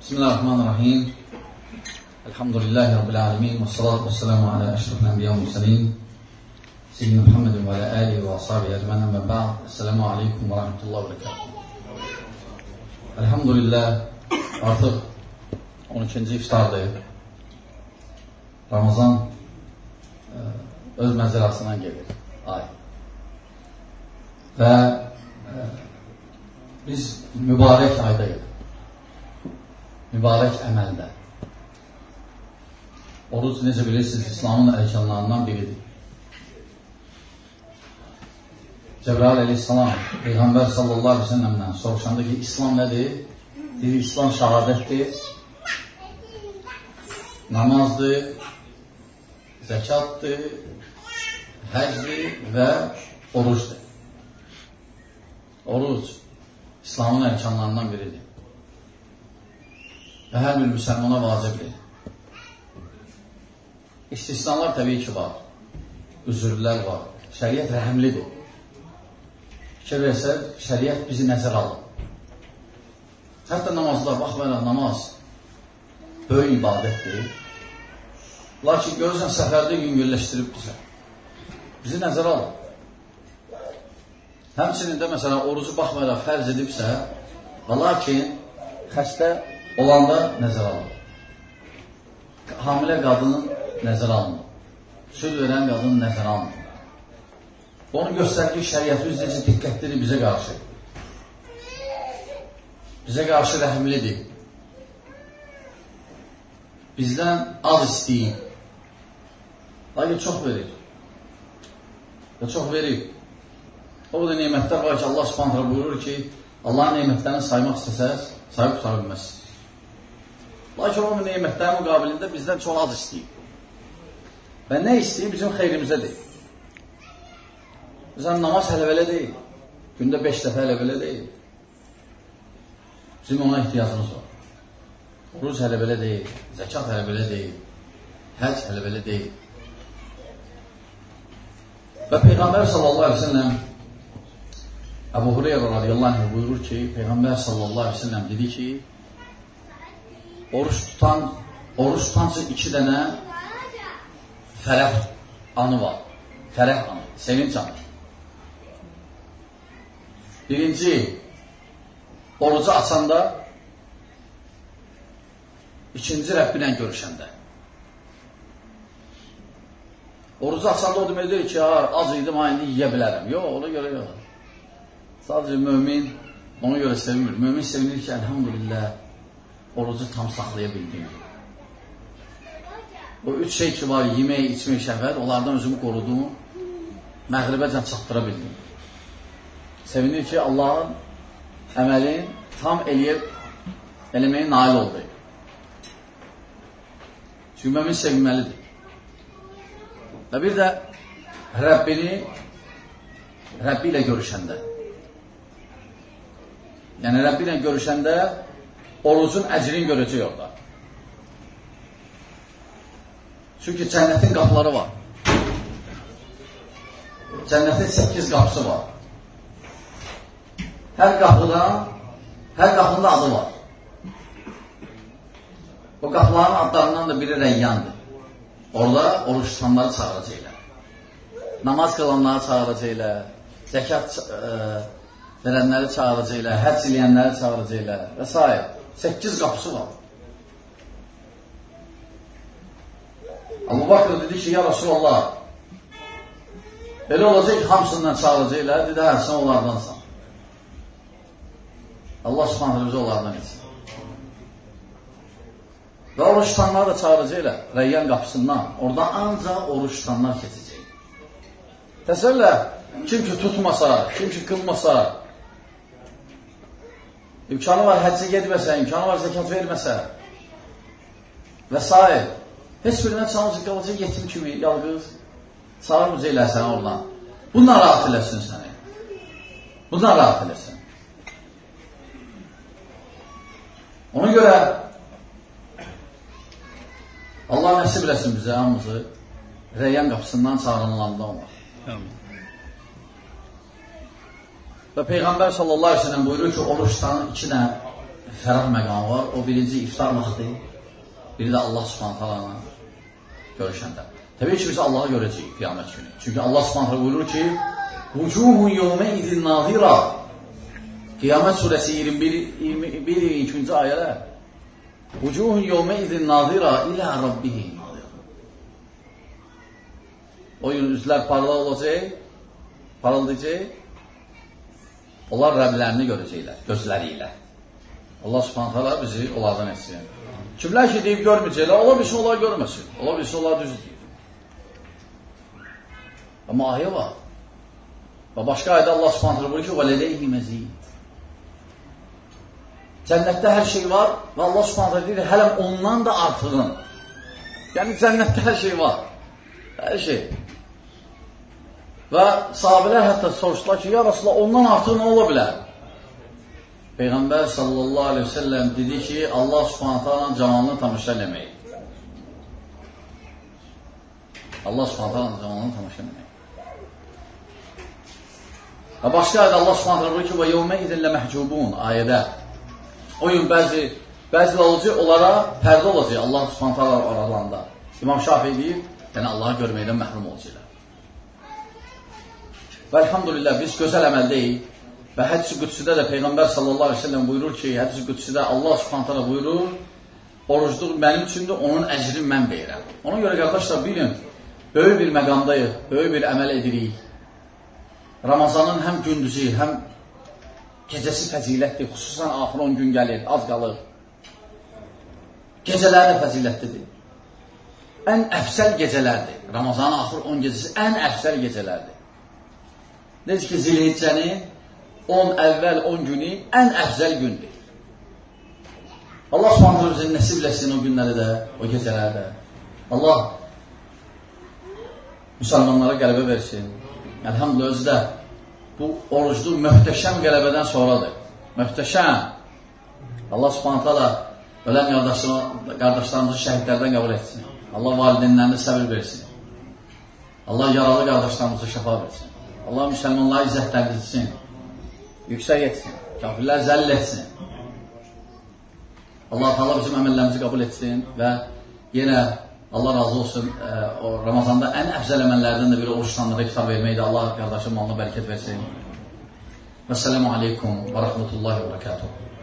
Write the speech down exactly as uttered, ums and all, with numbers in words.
Bismillahirrahmanirrahim. Elhamdülillahi Rabbil alemin. Və salatu və selamu alə əşrafil ənbiya və mürsəlin. Seyyidina Muhammedin və alə alihi və ashabihi ecmaîn və ba'd. Esselamu aleykum və rahmetullahi və berekatuhu. Elhamdülillah, artıq on ikinci iftardır. Ramazan öz mənzərəsindən gelir. Ay. Və biz mübarək aydayıq. Mübarək əməldə. Oruc, necə bilirsiniz, İslamın ərkanlarından biridir. Cəbrail əleyhissalam, Peyğəmbər sallallahu aleyhi ve sellemdən soruşanda ki, İslam nədir? Deyir, İslam şəhadətdir, namazdır, zəkatdır, həcdir və orucdur. Oruc, İslamın ərkanlarından biridir. Və hər bir müsəlmana vacibdir. İstisnalar təbii ki var, üzürlər var, şəriət rəhəmlidir. Fikir versək, şəriət bizi nəzər alır. Hətta namazlar, baxmayaraq namaz böyük ibadətdir. Lakin görürsən, səfərdə yüngülləşdirib bizə. Bizi nəzər alır. Həmçinin də, məsələn, orucu baxmayaraq fərz edibsə, və lakin xəstə olanda nəzər alır. Hamilə qadının nəzər alınır. Süd verən qadının nəzər alınır. Onu göstərir ki, şəriyyətimiz necə diqqətlidir bizə qarşı. Bizə qarşı rəhimlidir. Bizdən az istəyir. Lakin çox verir. Və çox verir. O da nemətlər var ki, Allah subhanətlə buyurur ki, Allahın nemətlərini saymaq istəsəz, sayıb tutar bilməzsiniz. Lakin o nemətlərin müqabilində bizdən çox az istəyir. Və nə istəyir? Bizim xeyrimizədir. Bizən namaz hələ belə deyil. Gündə beş dəfə hələ belə deyil. Bizim ona ehtiyacımız var. Oruc hələ belə deyil. Zəkat hələ belə deyil. Həc hələ belə deyil. Və Peyğəmbər sallallahu aleyhi ve sellem Əbu Hüreyrə radiyallahu anh buyurur ki, Peyğəmbər sallallahu aleyhi ve sellem dedi ki, oruç tutan, oruç tutanca iki dənə fərəh anı var. Fərəh anı, sevinç anı. Birinci, orucu açanda, ikinci Rəbbinə görüşəndə. Orucu açanda o demək deyir ki, az idim, ha, indi yiyə bilərəm. Yox, ona görə yox. Sadəcə mümin ona görə sevinmir. Mümin sevinir ki, əlhamdülillah, orucu tam saxlaya bildim. O üç şey ki var, yemək, içmək, şəhvət, onlardan özümü qorudum, məğribəcən çatdıra bildim. Sevinir ki, Allahın əməlin tam eləyib, eləməyə nail oldu. Çünki mümin sevinməlidir. Və bir də Rəbbini, Rəbbi ilə görüşəndə. Yəni, Rəbbi ilə görüşəndə orucun əcrini görəcək orada. Çünki cənnətin qapıları var. Cənnətin səkkiz qapısı var. Hər qapıdan, hər qapında adı var. O qapıların adlarından da biri Rəyyandır. Orada oruç tutanları çağıracaqlar. Namaz qılanları çağıracaqlar. Zəkat verənləri çağıracaqlar. Həcc eləyənləri çağıracaqlar. Və s. Səkkiz qapısı var. Abu Bakr dedi ki, ya Rasulallah, belə olacaq ki, hamısından çağıracaqlar. Dedi, hə, sən onlardansan. Allah subhanətlə bizi onlardan etsin. Və oruç tutanları da çağıracaqlar Rəyyan qapısından. Orada ancaq oruç tutanlar keçəcək. Təsəllə, kim ki tutmasa, kim ki qılmasa, imkanı var həccə gedməsə, imkanı var zəkat verməsə və s. Heç birindən çalıncı qalacaq yetim kimi, yalqız, çağırmayacaqlar səni oradan. Bundan rahat eləsin səni. Bundan rahat eləsin. Ona görə Allah nəsib eləsin bizə hamımızı Rəyyan qapısından çağırılanda olmaq. Və Peyğəmbər sallallahu aleyhi ve sellem buyurur ki, oruç tutanın iki dənə fəraq məqamı var. O birinci iftar vaxtı, biri də Allah Subhanahu taala görüşəndə. Təbii ki, biz Allahı görəcəyik qiyamət günü. Çünki Allah Subhanahu taala buyurur ki, "Vucuhun yawma izin nazira." Qiyamət surəsi iyirmi bir iyirmi ikinci ayələr. "Vucuhun yawma izin nazira ila rabbihim." O gün üzlər parlaq olacaq, parıldayacaq. Onlar Rəblərini görəcəklər, gözləri ilə. Allah Subhanahu taala bizi onlardan etsin. Kimlər ki, deyib görməyəcəklər, ola bilsin, onlar görməsin. Ola bilsin, onlar düz deyir. Amma ayə var. Və başqa ayda Allah Subhanahu taala buyurur ki, وَلَدَيْهِ مَزِيدٌ. Cənnətdə hər şey var və Allah Subhanahu taala deyir, hələm ondan da artığın. Yəni, cənnətdə hər şey var. Hər şey. Və sahabələr hətta soruşdular ki, ya Rasulullah, ondan artıq nə ola bilər? Peyğəmbər sallallahu aleyhi ve sellem dedi ki, Allah Subhanahu taala cavanlığını tamaşa eləmək. Allah Subhanahu taala cavanlığını tamaşa eləmək. Və başqa ayda Allah Subhanahu taala buyurur ki, və yevmə izin ləməhcubun ayədə. O gün bəzi, bəzi olacaq, onlara pərdə olacaq Allah Subhanahu taala aralarında. İmam Şafii deyir, yəni Allahı görməkdən məhrum olacaqlar. Və elhamdülillah biz gözəl əməldəyik və hədis-i qüdsüdə də Peyğəmbər sallallahu aleyhi ve sellem buyurur ki, hədis-i qüdsüdə Allah Subhanahu taala buyurur, orucluq mənim üçündür, onun əcrini mən verirəm. Ona görə qardaşlar, bilin, böyük bir məqamdayıq, böyük bir əməl edirik. Ramazanın həm gündüzü, həm gecəsi fəzilətdir, xüsusən axır on gün gəlir, az qalır. Gecələri də fəzilətlidir. Ən əfsəl gecələrdir. Ramazanın axır on gecəsi ən əfsəl gecələrdir. Necə ki, Zilhiccənin on əvvəl on günü ən əfzəl gündür. Allah Subhanahu bizi nəsib eləsin o günləri də, o gecələri də. Allah müsəlmanlara qələbə versin. Elhamdülillah, özü də bu oruclu möhtəşəm qələbədən sonradır. Möhtəşəm. Allah Subhanahu taala ölən qardaşlarımızı şəhidlərdən qəbul etsin. Allah valideynlərini səbir versin. Allah yaralı qardaşlarımızı şəfa versin. Allah müsəlmanları izzətləndirsin, yüksək etsin, kafirlər zəll etsin. Allah Teala bizim əməllərimizi qəbul etsin və yenə Allah razı olsun, e, o Ramazanda ən əfzəl əməllərdən də biri oruçlanlara kitab verməkdə Allah qardaşım malına bərəkət versin. Və sələmu aleykum və rəhmətullahi və bərəkatuhu.